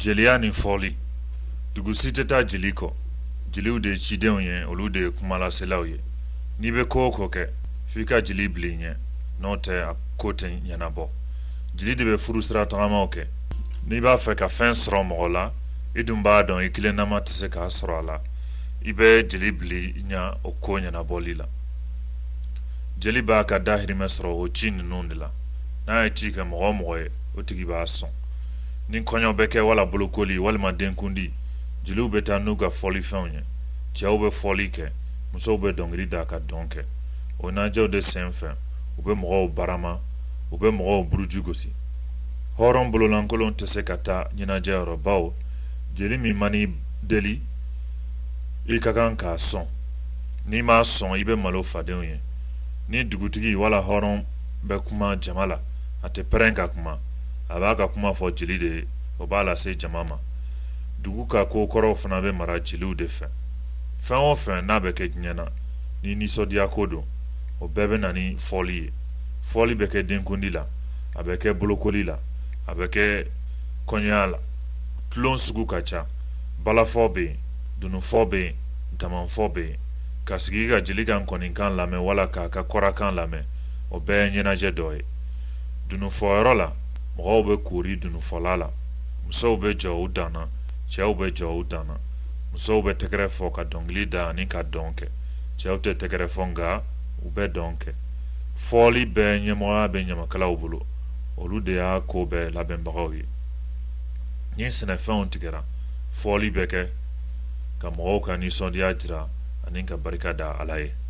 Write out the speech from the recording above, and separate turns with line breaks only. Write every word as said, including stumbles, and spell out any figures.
Jeliya ni fɔli dugu si tɛ taa jeli kɔ jeliw de ye cidenw ye olu de ye kumalaselaw ye n'i bɛ ko o ko kɛ f'i ka jeli bili i ɲɛ n'o tɛ a ko tɛ ɲɛnabɔ jeli de bɛ furu sira tagamaw kɛ n'i b'a fɛ ka fɛn sɔrɔ mɔgɔ la i dun b'a dɔn i kilennama tɛ se k'a sɔrɔ a la i bɛ jeli bili i ɲɛ o ko ɲɛnabɔli la jeli b'a ka dahirimɛ sɔrɔ o ci ninnu de la n'a ye ci kɛ mɔgɔ o mɔgɔ ye o tigi b'a sɔn ni kɔɲɔ bɛ kɛ wala bolokoli walima denkundi jeliw bɛ taa n'u ka fɔlifɛnw ye cɛw bɛ fɔli kɛ musow bɛ dɔnkili da ka dɔn kɛ o najɛw de sen fɛ u bɛ mɔgɔw barama u bɛ mɔgɔw buruju gosi hɔrɔn bololankolon tɛ se ka taa ɲɛnajɛyɔrɔ bawo jeli min mani deli i ka kan k'a sɔn n'i m'a sɔn i bɛ malo fadenw ye ni dugutigi wala hɔrɔn bɛ kuma jama la a tɛ pɛrɛn ka kuma a b'a ka kuma fɔ jeli de ye o b'a lase jama ma dugu ka ko kɔrɔw fana bɛ mara jeliw de fɛ fɛn o fɛn n'a bɛ kɛ diɲɛ na ni nisɔndiya ko don o bɛɛ bɛ na ni fɔli ye fɔli bɛ kɛ denkundi la a bɛ kɛ bolokoli la a bɛ kɛ kɔɲɔya la tulon sugu ka ca balafɔ bɛ yen dunufɔ bɛ yen damanfɔ bɛ yen ka sigi ka jeli ka nkɔnikan lamɛn wala k'a ka kɔrakan lamɛn o bɛɛ ye ɲɛnajɛ dɔ ye dunufɔyɔrɔ la mɔgɔw bɛ koori dunufɔla la musow bɛ jɔ u dan na cɛw bɛ jɔ u dan na musow bɛ tɛgɛrɛ fɔ ka dɔnkili da ani ka dɔn kɛ cɛw tɛ tɛgɛrɛ fɔ nka u bɛ dɔn kɛ fɔli bɛɛ ɲɛmɔgɔya bɛ ɲamakalaw bolo olu de y'a ko bɛɛ labɛnbagaw ye ni sɛnɛfɛnw tigɛra fɔli bɛ kɛ ka mɔgɔw ka nisɔndiya jira ani ka barika da ala ye